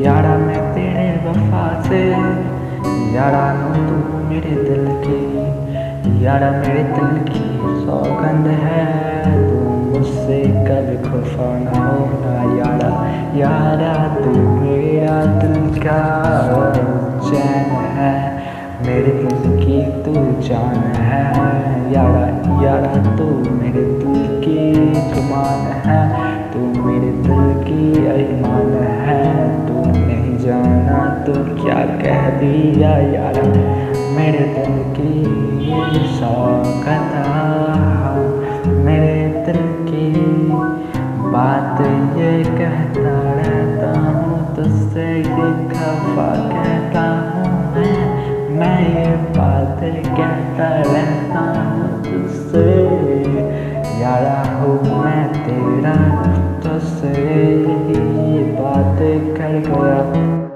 यारा मैं तेरे वफा से, यारा तू मेरे दिल की, यारा मेरे दिल की सौगंध है, तू मुझसे कभी खफा न होना यारा। यारा तू मेरा दिल का चैन है, मेरे दिल की तू जान है यारा। यारा तू मेरे दिल की कमान है, तू मेरे दिल की अरमान है। तू नहीं जाना तो क्या कह दिया यारा, मेरे दिल की ये सौगंध, मेरे दिल की बात ये कहता रहता हूँ, तुझसे ये खफा कहता हूँ मैं ये बात कहता रहता हूँ तुझसे। यारा हूँ मैं तेरा, तुझसे ये बात कर गया।